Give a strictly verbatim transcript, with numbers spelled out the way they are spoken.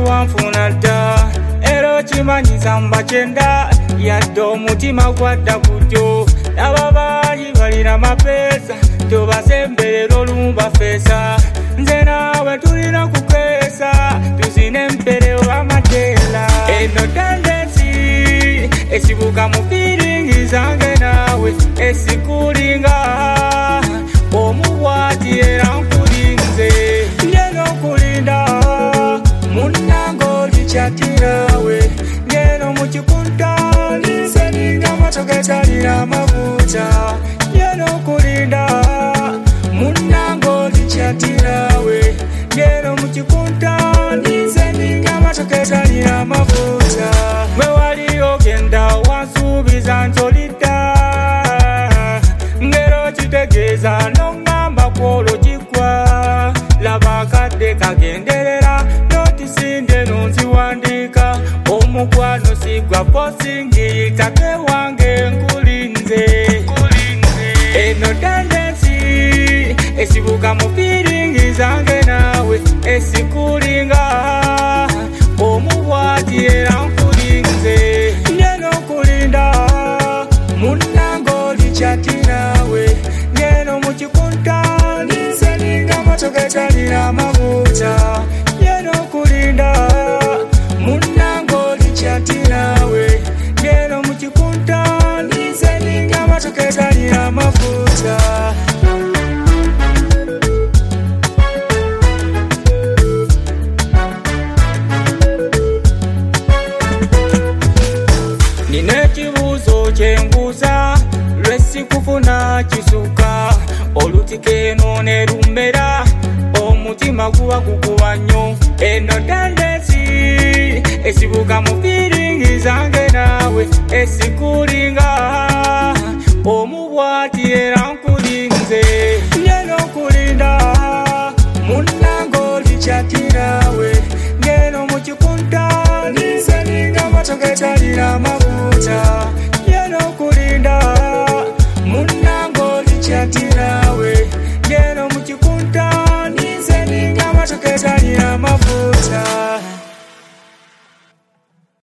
wanfuna dda era okimanyiza mbachenda yadde omutima gwadda kujjo n'ababanyi balina mapeesa tobasemberera olumba feesa nze naawe tulina kukeesa tuzine empere oba mateela eno tendensi esibuka mu fiiringi zange naawe esikulinga omubwati era nkulinze ngeno nkulinda munnange olikyatirawe ngeno mu kikunta linze ninga matoke talina amabuuta ngeno nkulinda munnange olikyatirawe ngeno mu kikunta linze ninga matoke talina amabuuta gwe wali ogenda wansuubiza ntolidda ngero kitegeeza n'ongamba kwolwo kigwa laba akadde kagenderera notisinde nonziwandiika omukwano sigwa posingi take wange nkulinze eno tendensi esibuka mu fiiringi zange naawe esikulinga omubwati era nkulinze ngeno nkulinda munnange olikyatirawe ngeno mu kikunta linze ninga matoke talina amabuuta ngeno nkulinda munnange olikyatirawe ngeno mu kikunta linze ninga matoke talina amabuuta nina ekibuuzo kyenbuuza lwesikufuna kisuka olutiko ne lummera omutima guba gukuba nnyo eno tendensi esibuka mu fiiringi zange naawe esikulinga omubwati era nkulinze ngeno nkulinda munnange olikyatirawe ngeno mu kikunta linze ninga matoke talina amabuuta